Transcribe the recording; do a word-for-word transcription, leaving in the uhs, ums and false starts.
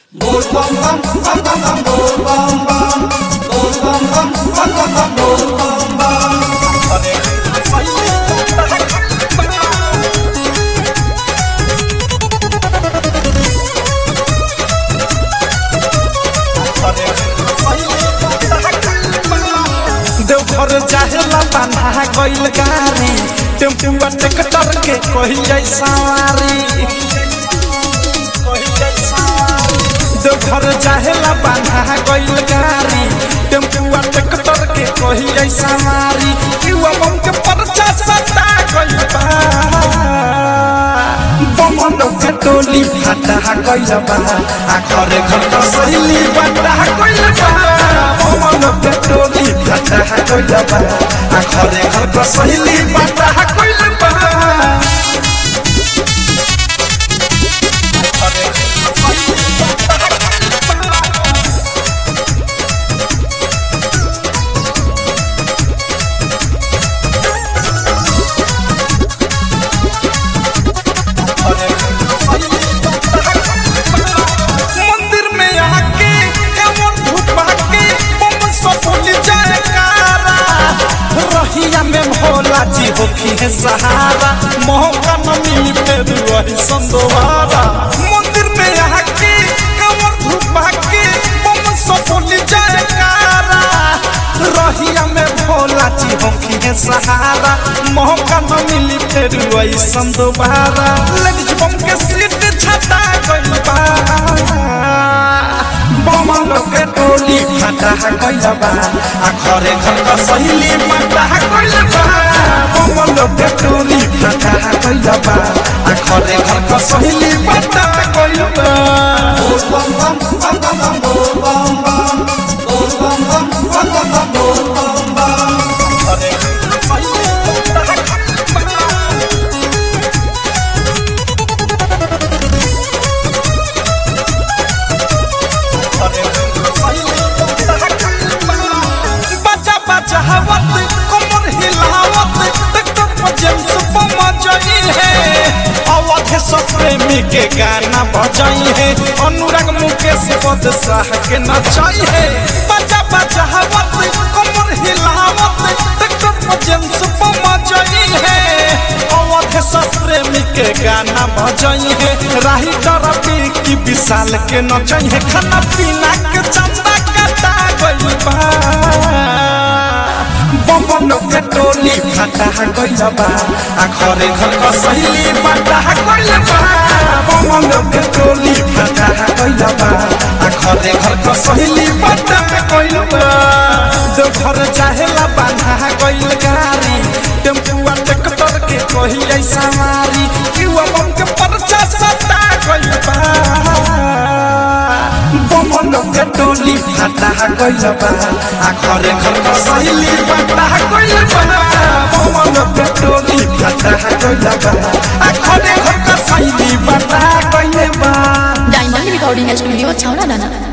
Bol bam bam bam bam bam bol bam bam bol bam bam bam bam bam bol bam bam. Deoghar जाहेला बांधा गइल गारी टेम्पुआ tractor के कहिए सवारी देवघर जाहेला बांधा गइल गारी टेम्पुआ ट्रैक्टर के कहिए सवारी युवा बम के परचा सता गइल बा बमन के टोली फाटा गइल बा आखरे घर का सहेली बाटा गइल बा बमन के टोली फाटा गइल बा आखरे घर का सहेली बाटा गइल बा भोला जी होखी है सहारा मौका न मिली फिर वही संदोबारा मंदिर में आके कमर धुपा के बम सफोली जयकारा रहिया में भोला जी होखी है सहारा मौका न मिली फिर वही संदोबारा लेडीज बम के सीट छटा गइल बा बमन के टोली फाटा गइल बा आखरे घर का सहेली माटा गइल बा बमन के टोली फाटा गइल बा आखरे घर का सहेली माटा गइल बा Bol bam bam bam bam bam bol bam bam bol bam bam bam bam bam bol bam bam. बजा बजा हवत कमर हिलावत तक जेम्स बम जई है अवध सब प्रेमी के गाना बजाई है अनुराग मुकेश बदशाह के नचाई है बजा बजा हवत कमर हिलावत तक जेम्स बम जई है अवध सब प्रेमी के गाना बजाई है राही करबी की विशाल के नचाई है खाना पीना के चंदा कटा गइल बा बमन के टोली फाटा गइल बा आखरे घर का सहेली बाटा गइल बा बमन के टोली फाटा गइल बा आखरे घर का सहेली बाटा गइल बा देवघर जाहेला बांधा गइल गारी टेम्पुआ ट्रैक्टर के कहिए सवारी युवा बम के परचा सता गइल बा बमन के टोली फाटा गइल बा आखरे घर का सहेली बाटा गइल बा बमन के टोली फाटा गइल बा आखरे घर का सहेली बाटा गइल बा डायमंड रिकॉर्डिंग स्टूडियो छौड़ा दाना।